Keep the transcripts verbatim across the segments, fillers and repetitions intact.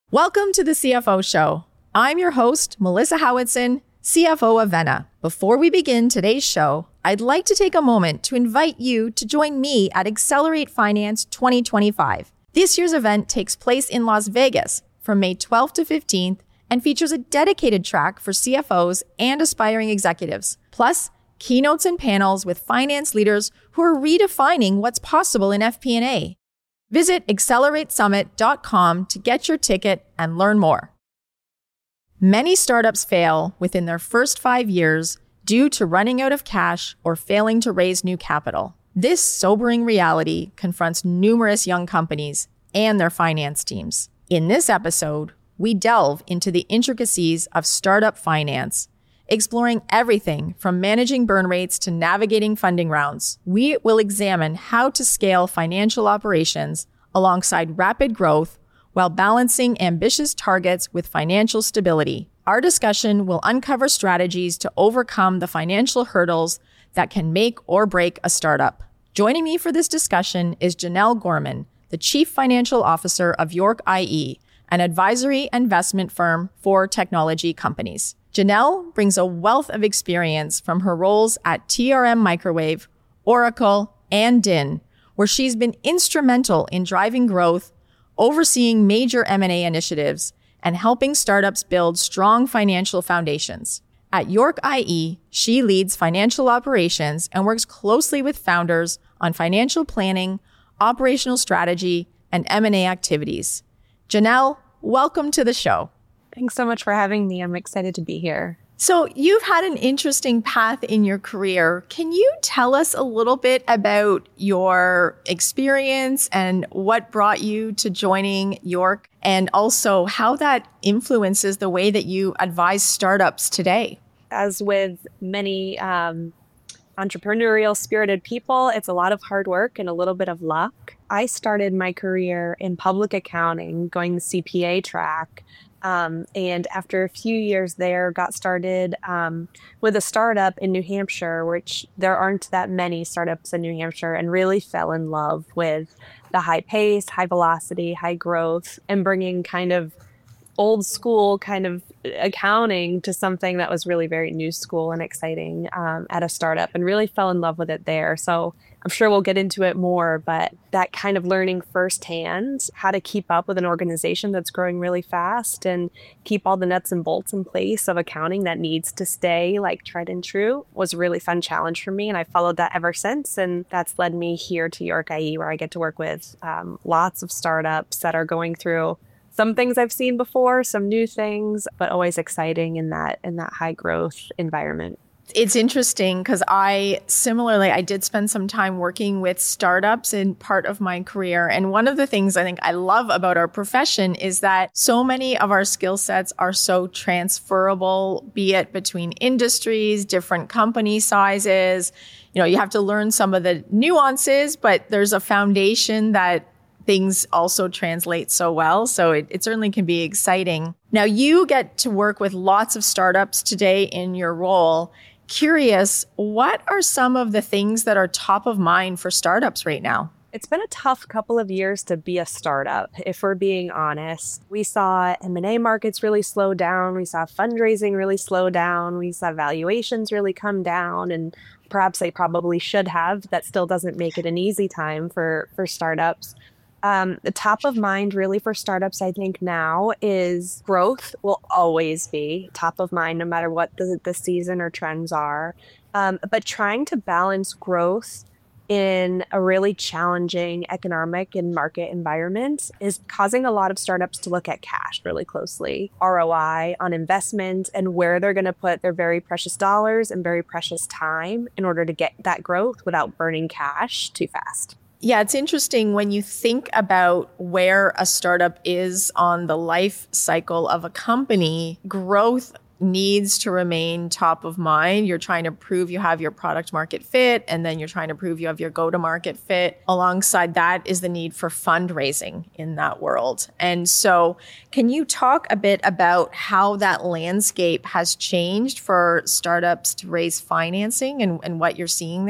Welcome to the C F O Show. I'm your host, Melissa Howitson, C F O of Venna. Before we begin today's show, I'd like to take a moment to invite you to join me at Accelerate Finance twenty twenty-five. This year's event takes place in Las Vegas from May twelfth to fifteenth and features a dedicated track for C F Os and aspiring executives, plus keynotes and panels with finance leaders who are redefining what's possible in F P and A. Visit accelerate summit dot com to get your ticket and learn more. Many startups fail within their first five years due to running out of cash or failing to raise new capital. This sobering reality confronts numerous young companies and their finance teams. In this episode, we delve into the intricacies of startup finance, exploring everything from managing burn rates to navigating funding rounds. We will examine how to scale financial operations alongside rapid growth while balancing ambitious targets with financial stability. Our discussion will uncover strategies to overcome the financial hurdles that can make or break a startup. Joining me for this discussion is Janelle Gorman, the Chief Financial Officer of York I E, an advisory investment firm for technology companies. Janelle brings a wealth of experience from her roles at T R M Microwave, Oracle, and D I N, where she's been instrumental in driving growth, overseeing major M and A initiatives, and helping startups build strong financial foundations. At York I E, she leads financial operations and works closely with founders on financial planning, operational strategy, and M and A activities. Janelle, welcome to the show. Thanks so much for having me. I'm excited to be here. So you've had an interesting path in your career. Can you tell us a little bit about your experience and what brought you to joining York, and also how that influences the way that you advise startups today? As with many um, entrepreneurial spirited people, it's a lot of hard work and a little bit of luck. I started my career in public accounting, going the C P A track. Um, and after a few years there, got started um, with a startup in New Hampshire, which there aren't that many startups in New Hampshire, and really fell in love with the high pace, high velocity, high growth, and bringing kind of old school kind of accounting to something that was really very new school and exciting um, at a startup, and really fell in love with it there. So I'm sure we'll get into it more, but that kind of learning firsthand how to keep up with an organization that's growing really fast and keep all the nuts and bolts in place of accounting that needs to stay like tried and true was a really fun challenge for me. And I followed that ever since. And that's led me here to York I E, where I get to work with um, lots of startups that are going through some things I've seen before, some new things, but always exciting in that in that high growth environment. It's interesting because I similarly, I did spend some time working with startups in part of my career. And one of the things I think I love about our profession is that so many of our skill sets are so transferable, be it between industries, different company sizes. You know, you have to learn some of the nuances, but there's a foundation that things also translate so well. So it, it certainly can be exciting. Now, you get to work with lots of startups today in your role. Curious, what are some of the things that are top of mind for startups right now? It's been a tough couple of years to be a startup, if we're being honest. We saw M and A markets really slow down. We saw fundraising really slow down. We saw valuations really come down, and perhaps they probably should have. That still doesn't make it an easy time for, for startups. Um, the top of mind really for startups, I think now, is growth will always be top of mind no matter what the, the season or trends are. Um, but trying to balance growth in a really challenging economic and market environment is causing a lot of startups to look at cash really closely, R O I on investment, and where they're going to put their very precious dollars and very precious time in order to get that growth without burning cash too fast. Yeah, it's interesting when you think about where a startup is on the life cycle of a company. Growth needs to remain top of mind. You're trying to prove you have your product market fit, and then you're trying to prove you have your go-to-market fit. Alongside that is the need for fundraising in that world. And so can you talk a bit about how that landscape has changed for startups to raise financing and, and what you're seeing there?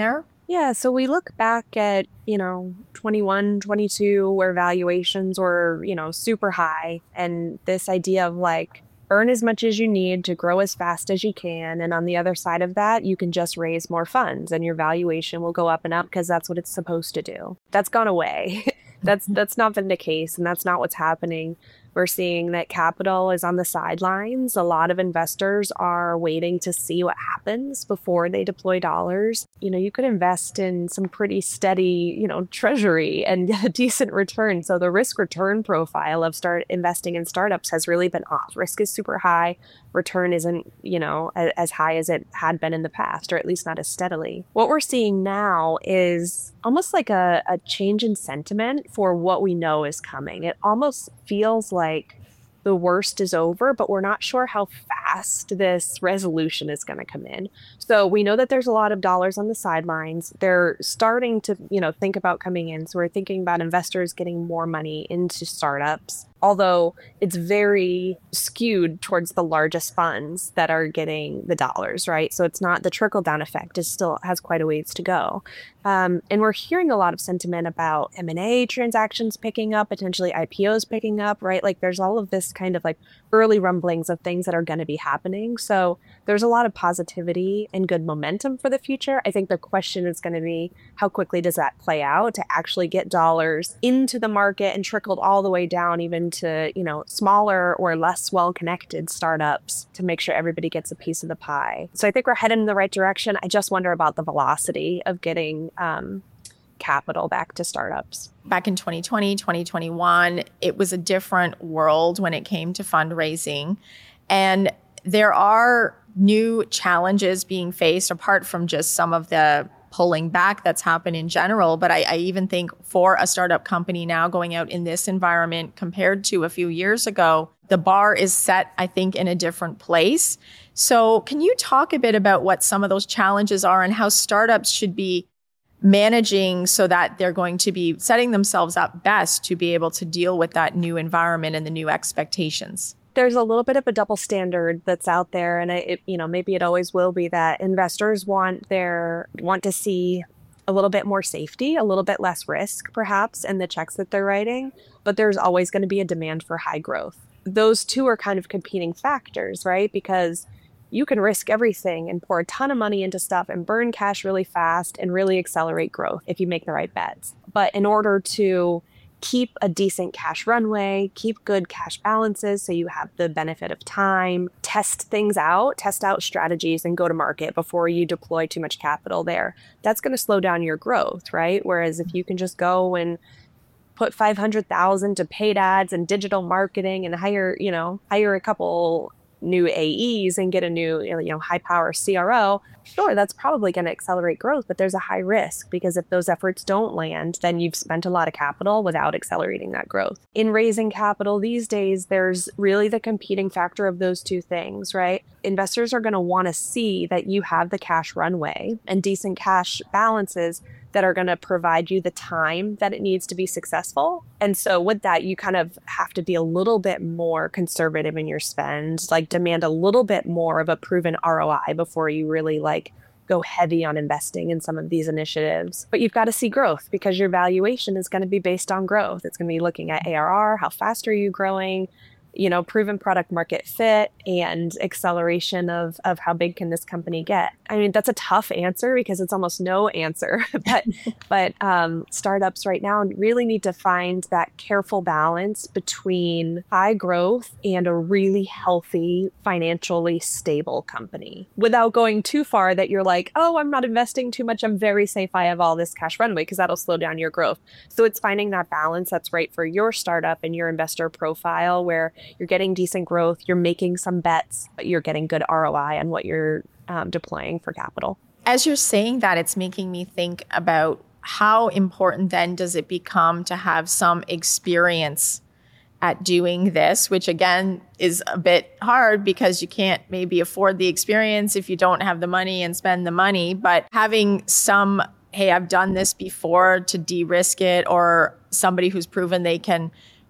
Yeah, so we look back at, you know, twenty-one, twenty-two, where valuations were, you know, super high. And this idea of like, earn as much as you need to grow as fast as you can. And on the other side of that, you can just raise more funds and your valuation will go up and up because that's what it's supposed to do. That's gone away. that's that's not been the case, and that's not what's happening. We're seeing that capital is on the sidelines. A lot of investors are waiting to see what happens before they deploy dollars. You know, you could invest in some pretty steady, you know, treasury and get a decent return. So the risk return profile of start investing in startups has really been off. Risk is super high. Return isn't, you know, as high as it had been in the past, or at least not as steadily. What we're seeing now is almost like a, a change in sentiment for what we know is coming. It almost feels like the worst is over, but we're not sure how fast this resolution is going to come in. So we know that there's a lot of dollars on the sidelines. They're starting to, you know, think about coming in. So we're thinking about investors getting more money into startups, although it's very skewed towards the largest funds that are getting the dollars, right? So it's not, the trickle down effect is still has quite a ways to go. Um, and we're hearing a lot of sentiment about M and A transactions picking up, potentially I P Os picking up, right? Like there's all of this kind of like early rumblings of things that are going to be happening. So there's a lot of positivity and good momentum for the future. I think the question is going to be, how quickly does that play out to actually get dollars into the market and trickled all the way down even to, you know, smaller or less well-connected startups to make sure everybody gets a piece of the pie. So I think we're headed in the right direction. I just wonder about the velocity of getting um, capital back to startups. Back in twenty twenty, twenty twenty-one, it was a different world when it came to fundraising. And there are new challenges being faced apart from just some of the pulling back that's happened in general. But I, I even think for a startup company now going out in this environment compared to a few years ago, the bar is set, I think, in a different place. So can you talk a bit about what some of those challenges are and how startups should be managing so that they're going to be setting themselves up best to be able to deal with that new environment and the new expectations? There's a little bit of a double standard that's out there, and it, you know, maybe it always will be that investors want their want to see a little bit more safety, a little bit less risk, perhaps, in the checks that they're writing. But there's always going to be a demand for high growth. Those two are kind of competing factors, right? Because you can risk everything and pour a ton of money into stuff and burn cash really fast and really accelerate growth if you make the right bets. But in order to keep a decent cash runway, keep good cash balances so you have the benefit of time, test things out, test out strategies and go to market before you deploy too much capital there. That's going to slow down your growth, right? Whereas if you can just go and put five hundred thousand to paid ads and digital marketing and hire, you know, hire a couple new A Es and get a new, you know, high power C R O, sure, that's probably going to accelerate growth, but there's a high risk because if those efforts don't land, then you've spent a lot of capital without accelerating that growth. In raising capital these days, there's really the competing factor of those two things, right? Investors are going to want to see that you have the cash runway and decent cash balances that are going to provide you the time that it needs to be successful. And so with that, you kind of have to be a little bit more conservative in your spend, like demand a little bit more of a proven R O I before you really like go heavy on investing in some of these initiatives. But you've got to see growth because your valuation is going to be based on growth. It's going to be looking at A R R, how fast are you growing, you know, proven product market fit and acceleration of, of how big can this company get? I mean, that's a tough answer because it's almost no answer, but, but um, startups right now really need to find that careful balance between high growth and a really healthy, financially stable company without going too far that you're like, oh, I'm not investing too much. I'm very safe. I have all this cash runway because that'll slow down your growth. So it's finding that balance that's right for your startup and your investor profile where you're getting decent growth, you're making some bets, but you're getting good R O I on what you're um, deploying for capital. As you're saying that, it's making me think about how important then does it become to have some experience at doing this, which again is a bit hard because you can't maybe afford the experience if you don't have the money and spend the money, but having some, hey, I've done this before to de-risk it, or somebody who's proven they can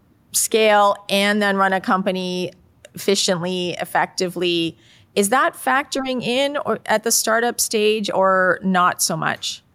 scale and then run a company efficiently, effectively. Is that factoring in or at the startup stage or not so much?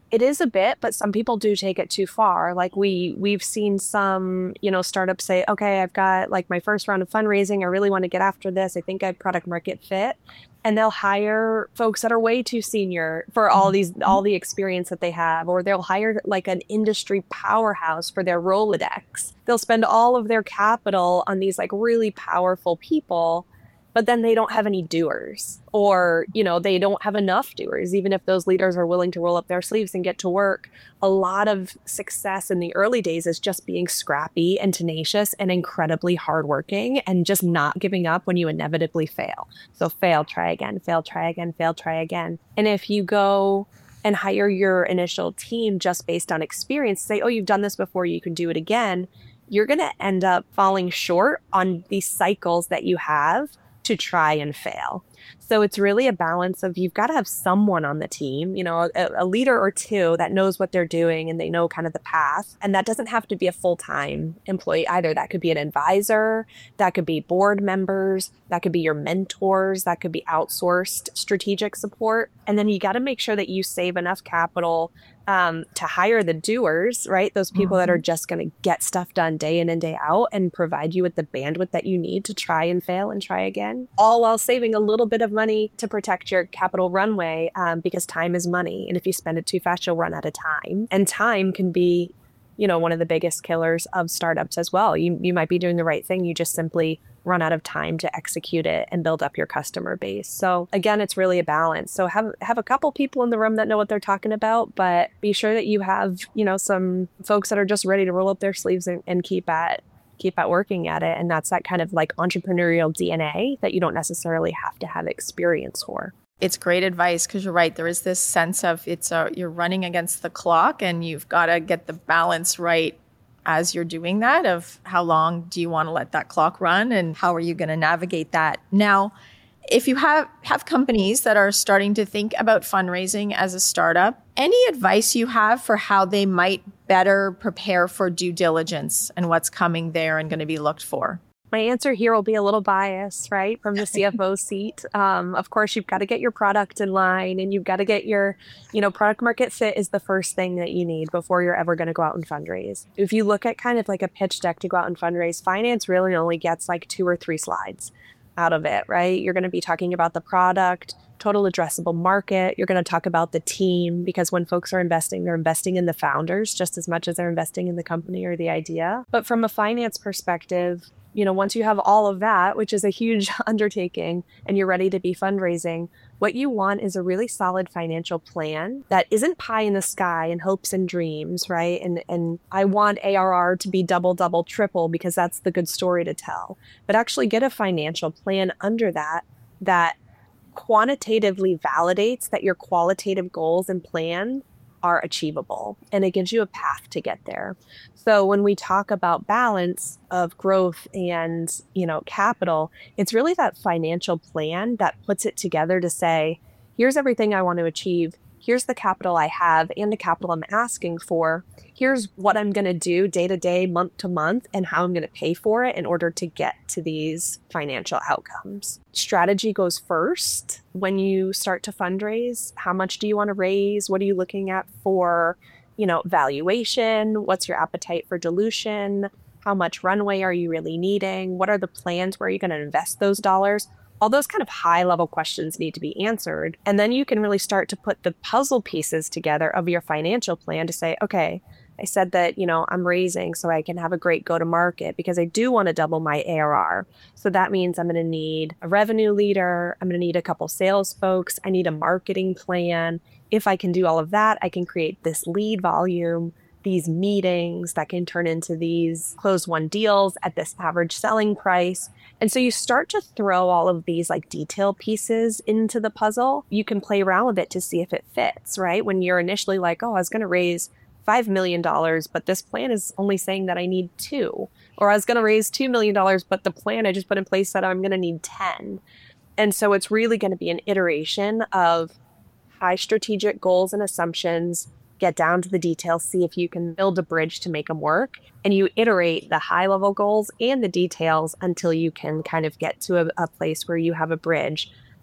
It is a bit, but some people do take it too far. Like we, we've seen some, you know, startups say, okay, I've got like my first round of fundraising. I really want to get after this. I think I have product market fit. And they'll hire folks that are way too senior for all these, all the experience that they have, or they'll hire like an industry powerhouse for their Rolodex. They'll spend all of their capital on these like really powerful people, but then they don't have any doers, or, you know, they don't have enough doers. Even if those leaders are willing to roll up their sleeves and get to work, a lot of success in the early days is just being scrappy and tenacious and incredibly hardworking and just not giving up when you inevitably fail. So fail, try again, fail, try again, fail, try again. And if you go and hire your initial team just based on experience, say, oh, you've done this before, you can do it again, you're going to end up falling short on these cycles that you have to try and fail. So it's really a balance of, you've got to have someone on the team, you know, a, a leader or two that knows what they're doing and they know kind of the path. And that doesn't have to be a full-time employee either. That could be an advisor, that could be board members, that could be your mentors, that could be outsourced strategic support. And then you got to make sure that you save enough capital Um, to hire the doers, right? Those people mm-hmm. that are just going to get stuff done day in and day out and provide you with the bandwidth that you need to try and fail and try again, all while saving a little bit of money to protect your capital runway, um, because time is money. And if you spend it too fast, you'll run out of time. And time can be, you know, one of the biggest killers of startups as well. You, you might be doing the right thing. You just simply run out of time to execute it and build up your customer base. So again, it's really a balance. So have have a couple people in the room that know what they're talking about, but be sure that you have, you know, some folks that are just ready to roll up their sleeves and, and keep at keep at working at it. And that's that kind of like entrepreneurial D N A that you don't necessarily have to have experience for. It's great advice, because you're right. There is this sense of it's a, you're running against the clock, and you've got to get the balance right as you're doing that, of how long do you want to let that clock run and how are you going to navigate that. Now, if you have, have companies that are starting to think about fundraising as a startup, any advice you have for how they might better prepare for due diligence and what's coming there and going to be looked for? My answer here will be a little biased, right, from the C F O seat. Um, of course, you've got to get your product in line, and you've got to get your, you know, product market fit is the first thing that you need before you're ever going to go out and fundraise. If you look at kind of like a pitch deck to go out and fundraise, finance really only gets like two or three slides out of it, right? You're going to be talking about the product, total addressable market. You're going to talk about the team, because when folks are investing, they're investing in the founders just as much as they're investing in the company or the idea. But from a finance perspective, you know, once you have all of that, which is a huge undertaking, and you're ready to be fundraising, what you want is a really solid financial plan that isn't pie in the sky and hopes and dreams, right? And and I want A R R to be double, double, triple, because that's the good story to tell. But actually get a financial plan under that that quantitatively validates that your qualitative goals and plan are achievable, and it gives you a path to get there. So when we talk about balance of growth and, you know, capital, it's really that financial plan that puts it together to say, here's everything I want to achieve. Here's the capital I have and the capital I'm asking for. Here's what I'm going to do day to day, month to month, and how I'm going to pay for it in order to get to these financial outcomes. Strategy goes first when you start to fundraise. How much do you want to raise? What are you looking at for, you know, valuation? What's your appetite for dilution? How much runway are you really needing? What are the plans? Where are you going to invest those dollars? All those kind of high level questions need to be answered. And then you can really start to put the puzzle pieces together of your financial plan to say, okay, I said that, you know, I'm raising so I can have a great go to market because I do want to double my A R R. So that means I'm going to need a revenue leader. I'm going to need a couple sales folks. I need a marketing plan. If I can do all of that, I can create this lead volume, these meetings that can turn into these closed won deals at this average selling price. And so you start to throw all of these like detail pieces into the puzzle. You can play around with it to see if it fits, right? When you're initially like, oh, I was going to raise five million dollars, but this plan is only saying that I need two. Or I was going to raise two million dollars, but the plan I just put in place said I'm going to need ten. And so it's really going to be an iteration of high strategic goals and assumptions, get down to the details, see if you can build a bridge to make them work. And you iterate the high level goals and the details until you can kind of get to a, a place where you have a bridge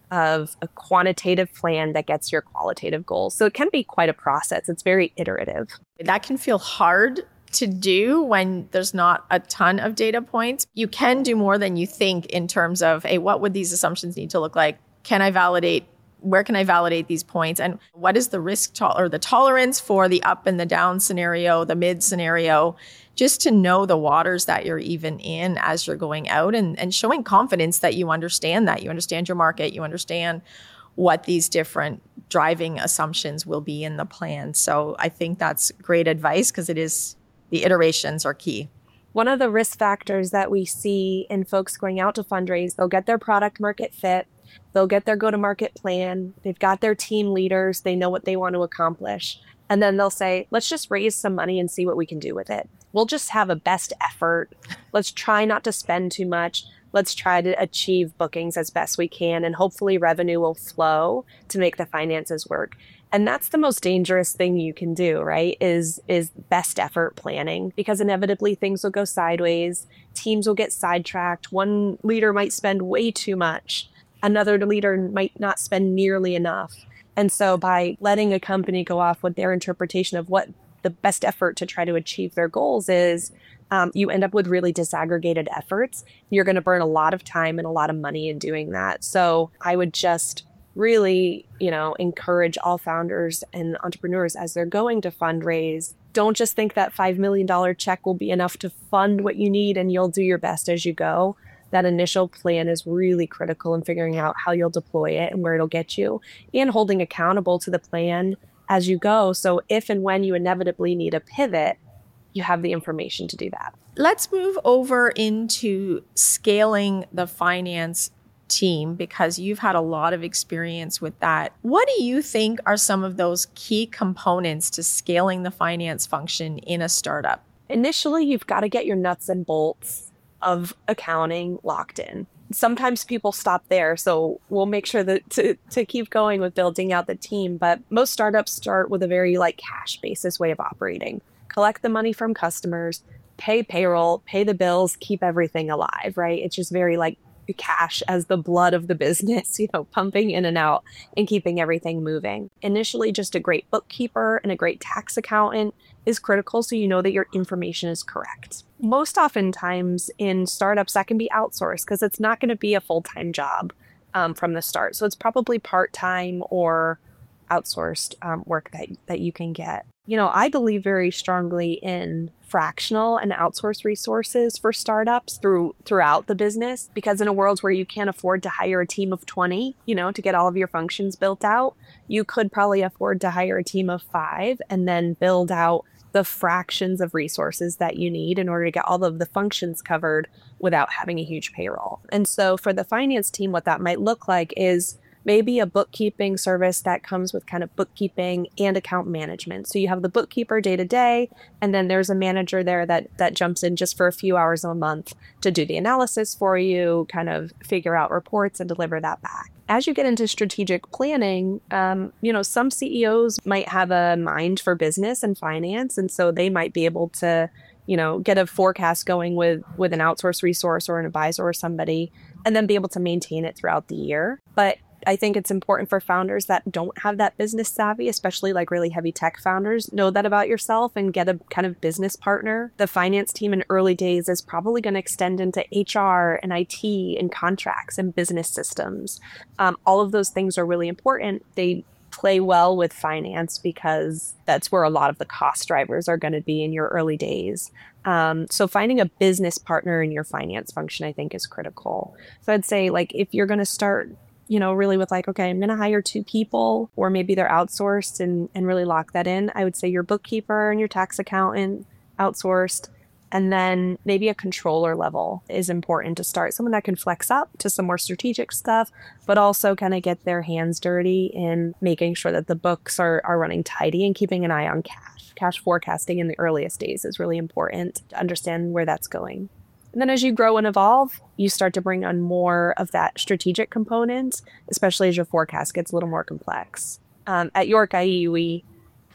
of a quantitative plan that gets your qualitative goals. So it can be quite a process. It's very iterative. That can feel hard to do when there's not a ton of data points. You can do more than you think in terms of, hey, what would these assumptions need to look like? Can I validate? Where can I validate these points? And what is the risk to- or the tolerance for the up and the down scenario, the mid scenario, just to know the waters that you're even in as you're going out and, and showing confidence that you understand that. You understand your market, you understand what these different driving assumptions will be in the plan. So I think that's great advice because it is, the iterations are key. One of the risk factors that we see in folks going out to fundraise, they'll get their product market fit, they'll get their go-to-market plan, they've got their team leaders, they know what they want to accomplish. And then they'll say, let's just raise some money and see what we can do with it. We'll just have a best effort. Let's try not to spend too much. Let's try to achieve bookings as best we can. And hopefully revenue will flow to make the finances work. And that's the most dangerous thing you can do, right? Is, is best effort planning, because inevitably things will go sideways. Teams will get sidetracked. One leader might spend way too much. Another leader might not spend nearly enough. And so by letting a company go off with their interpretation of what the best effort to try to achieve their goals is, um, you end up with really disaggregated efforts. You're going to burn a lot of time and a lot of money in doing that. So I would just really, you know, encourage all founders and entrepreneurs as they're going to fundraise. Don't just think that five million dollars check will be enough to fund what you need and you'll do your best as you go. That initial plan is really critical in figuring out how you'll deploy it and where it'll get you, and holding accountable to the plan as you go. So if and when you inevitably need a pivot, you have the information to do that. Let's move over into scaling the finance team, because you've had a lot of experience with that. What do you think are some of those key components to scaling the finance function in a startup? Initially, you've got to get your nuts and bolts of accounting locked in. Sometimes people stop there, so we'll make sure that to, to keep going with building out the team. But most startups start with a very like cash basis way of operating. Collect the money from customers, pay payroll, pay the bills, keep everything alive, right? It's just very like cash as the blood of the business, you know, pumping in and out and keeping everything moving. Initially, just a great bookkeeper and a great tax accountant is critical, so you know that your information is correct. Most oftentimes in startups, that can be outsourced because it's not going to be a full-time job um, from the start. So it's probably part-time or outsourced um, work that, that you can get. You know, I believe very strongly in fractional and outsourced resources for startups through throughout the business, because in a world where you can't afford to hire a team of twenty, you know, to get all of your functions built out, you could probably afford to hire a team of five and then build out the fractions of resources that you need in order to get all of the functions covered without having a huge payroll. And so for the finance team, what that might look like is maybe a bookkeeping service that comes with kind of bookkeeping and account management. So you have the bookkeeper day to day, and then there's a manager there that that jumps in just for a few hours a month to do the analysis for you, kind of figure out reports and deliver that back. As you get into strategic planning, um, you know, some C E Os might have a mind for business and finance, and so they might be able to, you know, get a forecast going with with an outsourced resource or an advisor or somebody, and then be able to maintain it throughout the year. But I think it's important for founders that don't have that business savvy, especially like really heavy tech founders, know that about yourself and get a kind of business partner. The finance team in early days is probably going to extend into H R and I T and contracts and business systems. Um, all of those things are really important. They play well with finance because that's where a lot of the cost drivers are going to be in your early days. Um, so finding a business partner in your finance function, I think, is critical. So I'd say, like, if you're going to start, you know, really with like, okay, I'm going to hire two people, or maybe they're outsourced, and, and really lock that in. I would say your bookkeeper and your tax accountant outsourced. And then maybe a controller level is important to start. Someone that can flex up to some more strategic stuff, but also kind of get their hands dirty in making sure that the books are, are running tidy and keeping an eye on cash. Cash forecasting in the earliest days is really important to understand where that's going. And then as you grow and evolve, you start to bring on more of that strategic component, especially as your forecast gets a little more complex. Um, at York I E, we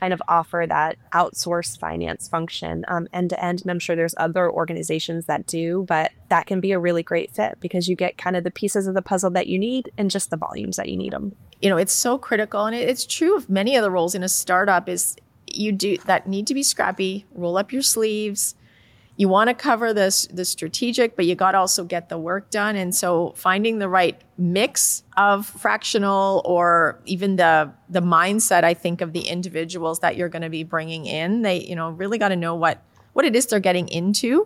kind of offer that outsourced finance function um, end to end. And I'm sure there's other organizations that do, but that can be a really great fit because you get kind of the pieces of the puzzle that you need and just the volumes that you need them. You know, it's so critical. And it's true of many of the roles in a startup is you do that need to be scrappy, roll up your sleeves. You want to cover this the strategic, but you got to also get the work done. And so finding the right mix of fractional or even the the mindset, I think, of the individuals that you're going to be bringing in, they, you know, really got to know what, what it is they're getting into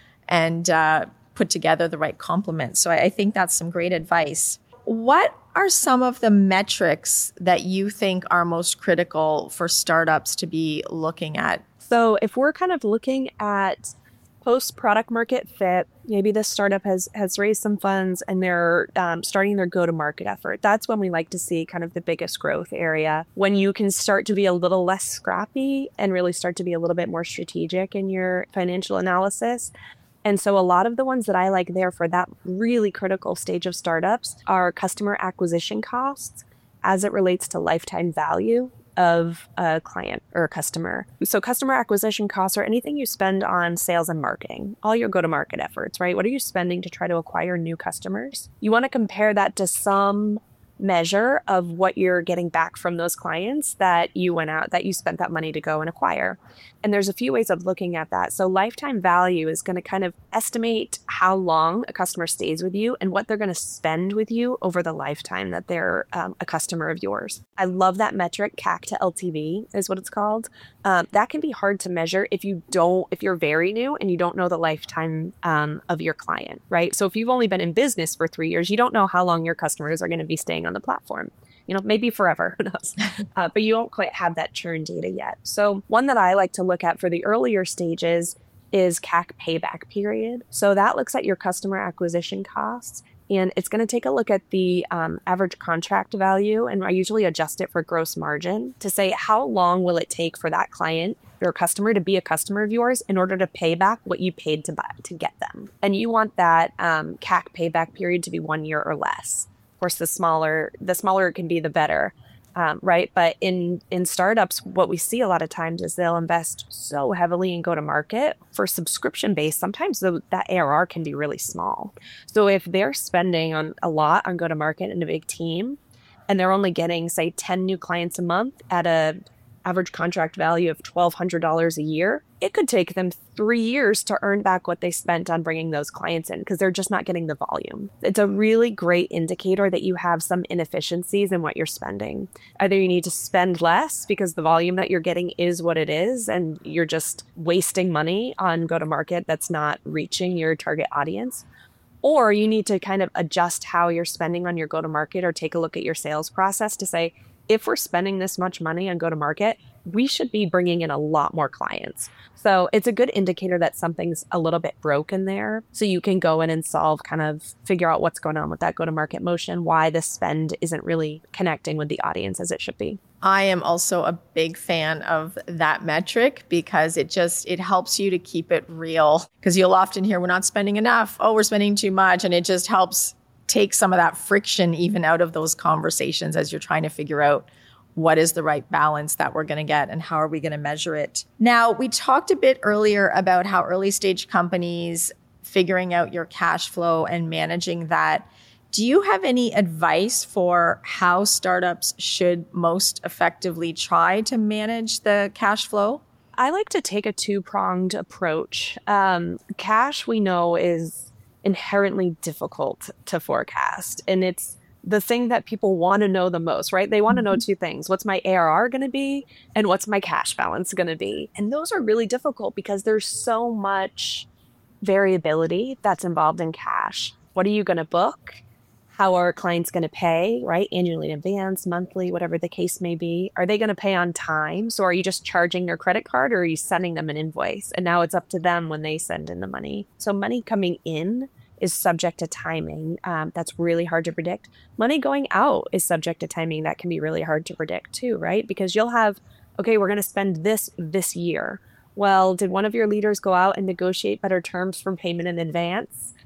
and uh, put together the right complement. So I, I think that's some great advice. What are some of the metrics that you think are most critical for startups to be looking at? So if we're kind of looking at post product market fit, maybe this startup has has raised some funds and they're um, starting their go-to-market effort. That's when we like to see kind of the biggest growth area, when you can start to be a little less scrappy and really start to be a little bit more strategic in your financial analysis. And so a lot of the ones that I like there for that really critical stage of startups are customer acquisition costs as it relates to lifetime value of a client or a customer. So customer acquisition costs are anything you spend on sales and marketing, all your go-to-market efforts, right? What are you spending to try to acquire new customers? You want to compare that to some measure of what you're getting back from those clients that you went out, that you spent that money to go and acquire. And there's a few ways of looking at that. So lifetime value is going to kind of estimate how long a customer stays with you and what they're going to spend with you over the lifetime that they're um, a customer of yours. I love that metric. C A C to L T V is what it's called. Um, that can be hard to measure if you don't, if you're very new and you don't know the lifetime um, of your client, right? So if you've only been in business for three years, you don't know how long your customers are going to be staying on the platform. You know, maybe forever, who knows? Uh, but you don't quite have that churn data yet. So one that I like to look at for the earlier stages is C A C payback period. So that looks at your customer acquisition costs, and it's going to take a look at the um, average contract value. And I usually adjust it for gross margin to say, how long will it take for that client or customer to be a customer of yours in order to pay back what you paid to buy to get them? And you want that um, C A C payback period to be one year or less. Of course, the smaller the smaller it can be, the better, um, right? But in in startups, what we see a lot of times is they'll invest so heavily in go-to-market for subscription-based. Sometimes the, that A R R can be really small. So if they're spending on a lot on go-to-market in a big team, and they're only getting, say, ten new clients a month at a average contract value of twelve hundred dollars a year, it could take them three years to earn back what they spent on bringing those clients in because they're just not getting the volume. It's a really great indicator that you have some inefficiencies in what you're spending. Either you need to spend less because the volume that you're getting is what it is and you're just wasting money on go-to-market that's not reaching your target audience, or you need to kind of adjust how you're spending on your go-to-market or take a look at your sales process to say, if we're spending this much money on go-to-market, we should be bringing in a lot more clients. So it's a good indicator that something's a little bit broken there. So you can go in and solve, kind of figure out what's going on with that go-to-market motion, why the spend isn't really connecting with the audience as it should be. I am also a big fan of that metric because it just, it helps you to keep it real. Because you'll often hear, we're not spending enough. Oh, we're spending too much. And it just helps take some of that friction even out of those conversations as you're trying to figure out what is the right balance that we're going to get and how are we going to measure it. Now, we talked a bit earlier about how early stage companies figuring out your cash flow and managing that. Do you have any advice for how startups should most effectively try to manage the cash flow? I like to take a two-pronged approach. Um, cash, we know, is inherently difficult to forecast. And it's the thing that people want to know the most, right? They want to know two things. What's my A R R going to be? And what's my cash balance going to be? And those are really difficult because there's so much variability that's involved in cash. What are you going to book? How are clients going to pay, right? Annually in advance, monthly, whatever the case may be. Are they going to pay on time? So are you just charging their credit card or are you sending them an invoice? And now it's up to them when they send in the money. So money coming in is subject to timing. Um, that's really hard to predict. Money going out is subject to timing. That can be really hard to predict too, right? Because you'll have, okay, we're going to spend this this year. Well, did one of your leaders go out and negotiate better terms for payment in advance?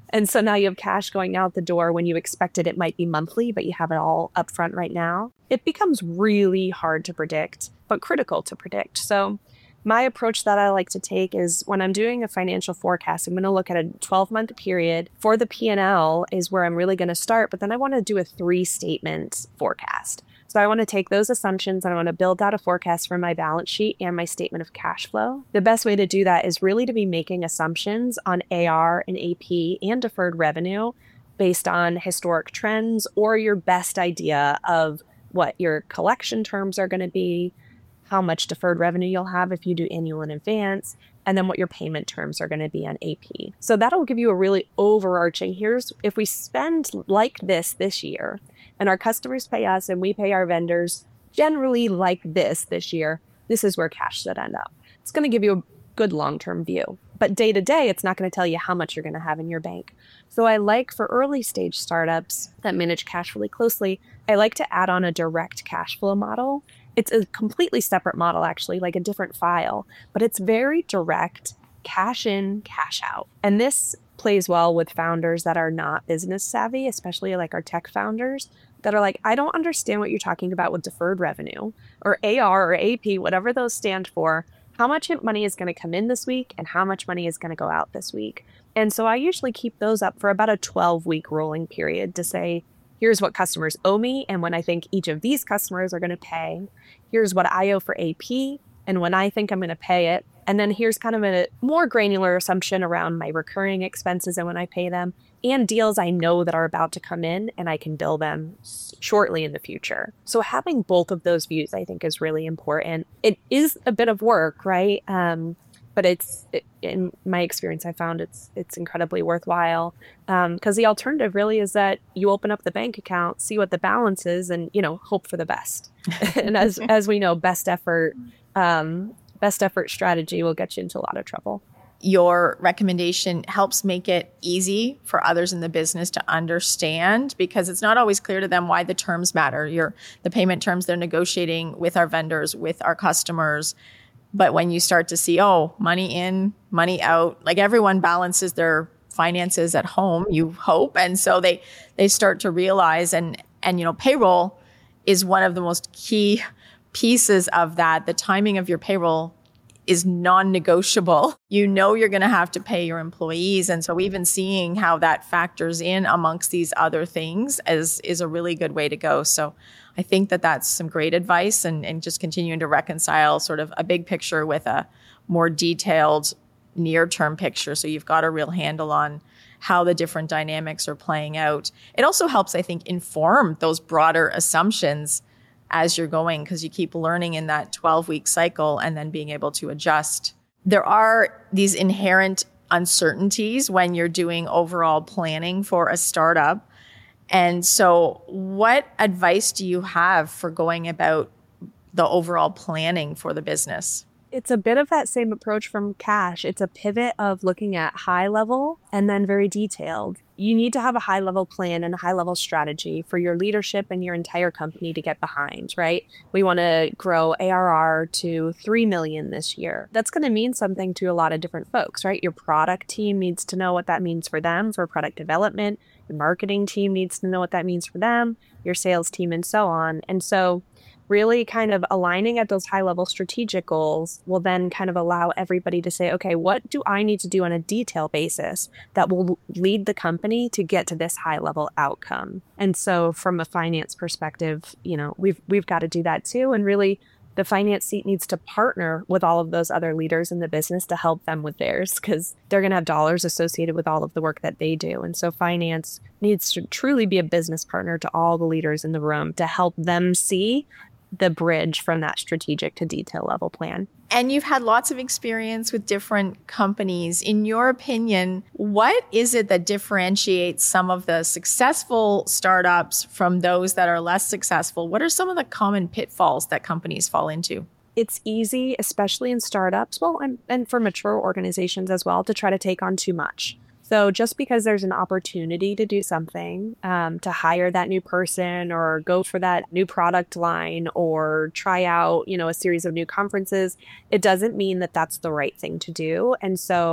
And so now you have cash going out the door when you expected it might be monthly, but you have it all up front right now. It becomes really hard to predict, but critical to predict. So my approach that I like to take is when I'm doing a financial forecast, I'm going to look at a twelve-month period. For the P and L is where I'm really going to start, but then I want to do a three-statement forecast. So I want to take those assumptions and I want to build out a forecast for my balance sheet and my statement of cash flow. The best way to do that is really to be making assumptions on A R and A P and deferred revenue based on historic trends or your best idea of what your collection terms are going to be, how much deferred revenue you'll have if you do annual in advance, and then what your payment terms are going to be on A P. So that'll give you a really overarching, here's, if we spend like this this year, and our customers pay us and we pay our vendors generally like this this year, this is where cash should end up. It's going to give you a good long-term view. But day to day, it's not going to tell you how much you're going to have in your bank. So I like for early stage startups that manage cash really closely, I like to add on a direct cash flow model. It's a completely separate model, actually, like a different file, but it's very direct, cash in, cash out. And this plays well with founders that are not business savvy, especially like our tech founders that are like, I don't understand what you're talking about with deferred revenue or A R or A P, whatever those stand for. How much money is going to come in this week and how much money is going to go out this week? And so I usually keep those up for about a twelve week rolling period to say, here's what customers owe me and when I think each of these customers are going to pay. Here's what I owe for A P and when I think I'm going to pay it. And then here's kind of a more granular assumption around my recurring expenses and when I pay them and deals I know that are about to come in and I can bill them shortly in the future. So having both of those views, I think, is really important. It is a bit of work, right? Um, but it's, it, in my experience, I found it's it's incredibly worthwhile because um, the alternative really is that you open up the bank account, see what the balance is, and, you know, hope for the best. And as as we know, best effort, um, best effort strategy will get you into a lot of trouble. Your recommendation helps make it easy for others in the business to understand because it's not always clear to them why the terms matter. Your the payment terms they're negotiating with our vendors, with our customers. But when you start to see, oh, money in, money out, like everyone balances their finances at home, you hope. And so they they start to realize and and you know, payroll is one of the most key pieces of that. The timing of your payroll is non-negotiable. You know you're going to have to pay your employees. And so even seeing how that factors in amongst these other things is, is a really good way to go. So I think that that's some great advice and, and just continuing to reconcile sort of a big picture with a more detailed near-term picture. So you've got a real handle on how the different dynamics are playing out. It also helps, I think, inform those broader assumptions as you're going, because you keep learning in that twelve-week cycle and then being able to adjust. There are these inherent uncertainties when you're doing overall planning for a startup. And so what advice do you have for going about the overall planning for the business? It's a bit of that same approach from cash. It's a pivot of looking at high level and then very detailed. You need to have a high level plan and a high level strategy for your leadership and your entire company to get behind, right? We want to grow A R R to three million this year. That's going to mean something to a lot of different folks, right? Your product team needs to know what that means for them for product development. Your marketing team needs to know what that means for them, your sales team, and so on. And so really kind of aligning at those high level strategic goals will then kind of allow everybody to say, okay, what do I need to do on a detail basis that will lead the company to get to this high level outcome? And so from a finance perspective, you know, we've we've got to do that too. And really the finance seat needs to partner with all of those other leaders in the business to help them with theirs because they're going to have dollars associated with all of the work that they do. And so finance needs to truly be a business partner to all the leaders in the room to help them see the bridge from that strategic to detail level plan. And you've had lots of experience with different companies. In your opinion, what is it that differentiates some of the successful startups from those that are less successful? What are some of the common pitfalls that companies fall into? It's easy, especially in startups, well, and, and for mature organizations as well, to try to take on too much. So just because there's an opportunity to do something, um, to hire that new person or go for that new product line or try out, you know, a series of new conferences, it doesn't mean that that's the right thing to do. And so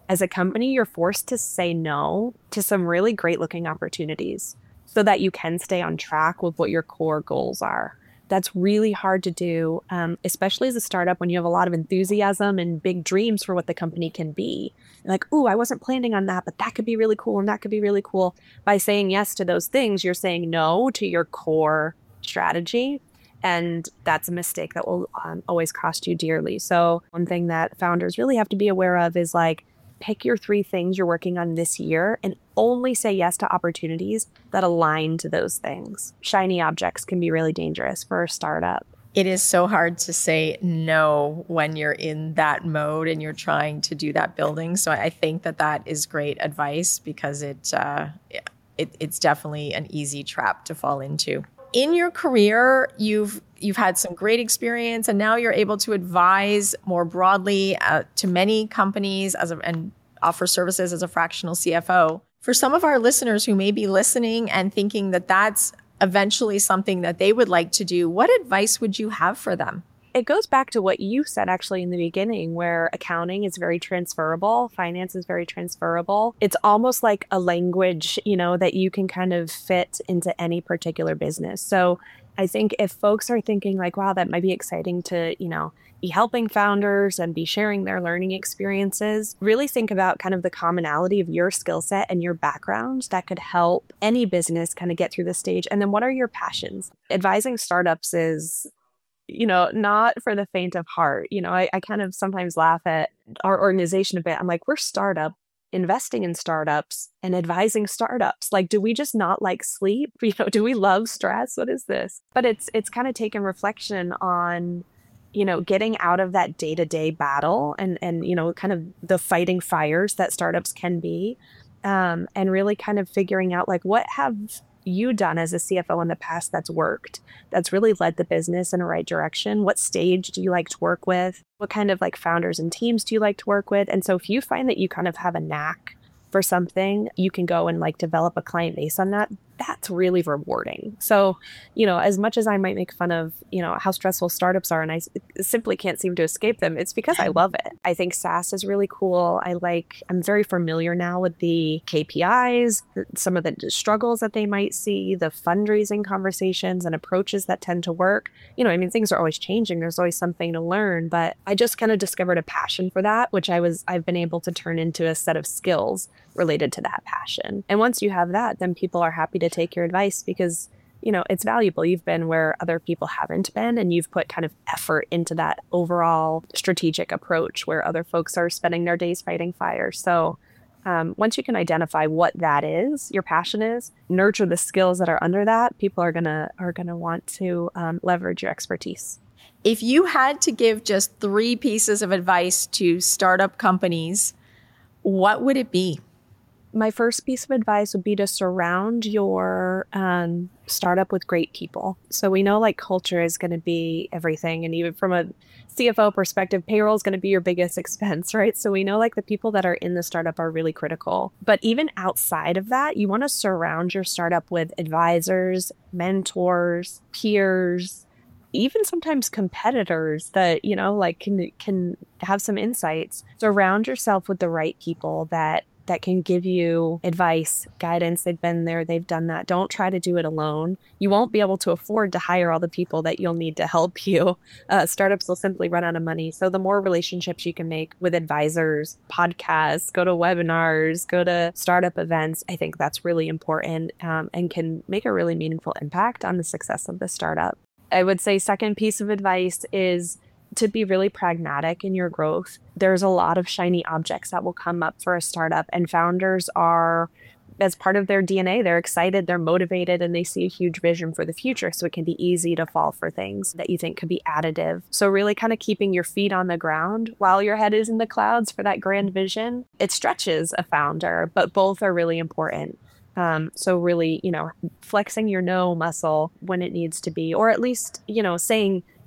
as a company, you're forced to say no to some really great looking opportunities so that you can stay on track with what your core goals are. That's really hard to do, um, especially as a startup when you have a lot of enthusiasm and big dreams for what the company can be. Like, ooh, I wasn't planning on that, but that could be really cool and that could be really cool. By saying yes to those things, you're saying no to your core strategy. And that's a mistake that will um, always cost you dearly. So one thing that founders really have to be aware of is like, pick your three things you're working on this year and only say yes to opportunities that align to those things. Shiny objects can be really dangerous for a startup. It is so hard to say no when you're in that mode and you're trying to do that building. So I think that that is great advice because it, uh, it it's definitely an easy trap to fall into. In your career, you've you've had some great experience, and now you're able to advise more broadly uh, to many companies as a, and offer services as a fractional C F O. For some of our listeners who may be listening and thinking that that's eventually something that they would like to do, what advice would you have for them? It goes back to what you said actually in the beginning, where accounting is very transferable, finance is very transferable. It's almost like a language, you know, that you can kind of fit into any particular business. So I think if folks are thinking like, wow, that might be exciting to, you know, be helping founders and be sharing their learning experiences, really think about kind of the commonality of your skill set and your background that could help any business kind of get through this stage. And then what are your passions? Advising startups is, you know, not for the faint of heart. You know, I, I kind of sometimes laugh at our organization a bit. I'm like, we're startup, investing in startups and advising startups. Like, do we just not like sleep? You know, do we love stress? What is this? But it's it's kind of taken reflection on, you know, getting out of that day-to-day battle and, and you know, kind of the fighting fires that startups can be, um, and really kind of figuring out like, what have you done as a C F O in the past that's worked, that's really led the business in the right direction? What stage do you like to work with? What kind of like founders and teams do you like to work with? And so if you find that you kind of have a knack for something, you can go and like develop a client base on that. That's really rewarding. So, you know, as much as I might make fun of, you know, how stressful startups are, and I simply can't seem to escape them, it's because I love it. I think SaaS is really cool. I like, I'm very familiar now with the K P Is, some of the struggles that they might see, the fundraising conversations and approaches that tend to work. You know, I mean, things are always changing. There's always something to learn, but I just kind of discovered a passion for that, which I was, I've been able to turn into a set of skills related to that passion. And once you have that, then people are happy to take your advice because, you know, it's valuable. You've been where other people haven't been, and you've put kind of effort into that overall strategic approach where other folks are spending their days fighting fire. So um, once you can identify what that is, your passion is, nurture the skills that are under that, people are gonna are gonna want to um, leverage your expertise. If you had to give just three pieces of advice to startup companies, what would it be? My first piece of advice would be to surround your um, startup with great people. So we know like culture is going to be everything. And even from a C F O perspective, payroll is going to be your biggest expense, right? So we know like the people that are in the startup are really critical. But even outside of that, you want to surround your startup with advisors, mentors, peers, even sometimes competitors that, you know, like can can have some insights. Surround yourself with the right people that that can give you advice, guidance. They've been there, they've done that. Don't try to do it alone. You won't be able to afford to hire all the people that you'll need to help you. Uh, startups will simply run out of money. So the more relationships you can make with advisors, podcasts, go to webinars, go to startup events, I think that's really important um, and can make a really meaningful impact on the success of the startup. I would say second piece of advice is to be really pragmatic in your growth. There's a lot of shiny objects that will come up for a startup, and founders are, as part of their D N A, they're excited, they're motivated, and they see a huge vision for the future. So it can be easy to fall for things that you think could be additive. So really kind of keeping your feet on the ground while your head is in the clouds for that grand vision. It stretches a founder, but both are really important. Um, so really, you know, flexing your no muscle when it needs to be, or at least, you know, saying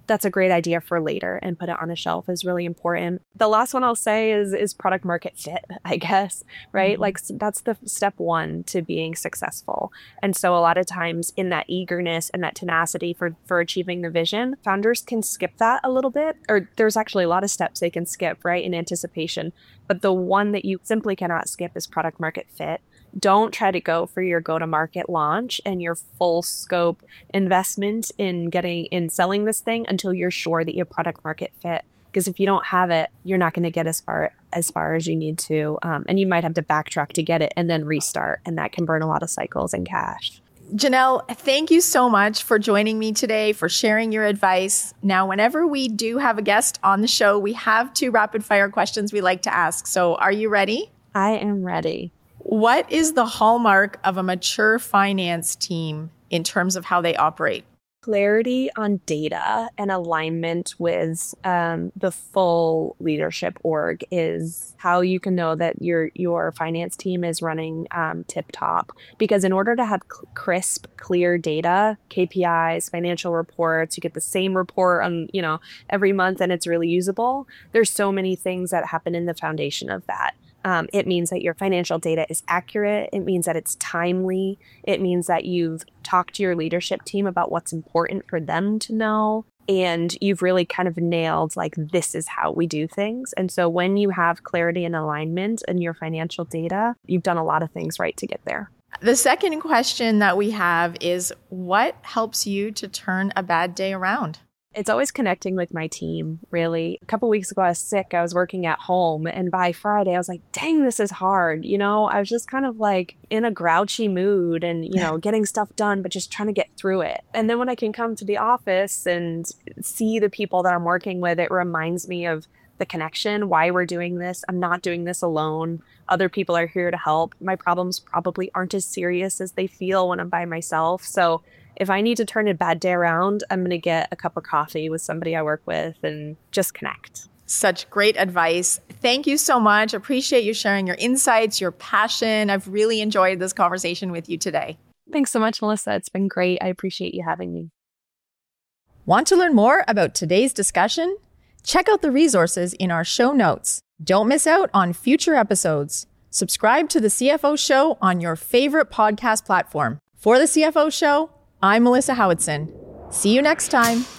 that's a great idea for later and put it on a shelf is really important. The last one I'll say is is product market fit, I guess, right? Mm-hmm. Like that's the step one to being successful. And so a lot of times in that eagerness and that tenacity for, for achieving the vision, founders can skip that a little bit, or there's actually a lot of steps they can skip, right, in anticipation. But the one that you simply cannot skip is product market fit. Don't try to go for your go-to-market launch and your full scope investment in getting in selling this thing until you're sure that you have product market fit. Because if you don't have it, you're not going to get as far as far as you need to, um, and you might have to backtrack to get it and then restart, and that can burn a lot of cycles and cash. Janelle, thank you so much for joining me today, for sharing your advice. Now, whenever we do have a guest on the show, we have two rapid fire questions we like to ask. So, are you ready? I am ready. What is the hallmark of a mature finance team in terms of how they operate? Clarity on data and alignment with um, the full leadership org is how you can know that your your finance team is running um, tip top. Because in order to have cl- crisp, clear data, K P Is, financial reports, you get the same report on you know every month, and it's really usable. There's so many things that happen in the foundation of that. Um, it means that your financial data is accurate. It means that it's timely. It means that you've talked to your leadership team about what's important for them to know. And you've really kind of nailed, like, this is how we do things. And so when you have clarity and alignment in your financial data, you've done a lot of things right to get there. The second question that we have is, what helps you to turn a bad day around? It's always connecting with my team, really. A couple weeks ago, I was sick. I was working at home. And by Friday, I was like, dang, this is hard. You know, I was just kind of like in a grouchy mood and, you know, getting stuff done, but just trying to get through it. And then when I can come to the office and see the people that I'm working with, it reminds me of the connection, why we're doing this. I'm not doing this alone. Other people are here to help. My problems probably aren't as serious as they feel when I'm by myself. So if I need to turn a bad day around, I'm going to get a cup of coffee with somebody I work with and just connect. Such great advice. Thank you so much. Appreciate you sharing your insights, your passion. I've really enjoyed this conversation with you today. Thanks so much, Melissa. It's been great. I appreciate you having me. Want to learn more about today's discussion? Check out the resources in our show notes. Don't miss out on future episodes. Subscribe to the C F O Show on your favorite podcast platform. For the C F O Show, I'm Melissa Howatson. See you next time.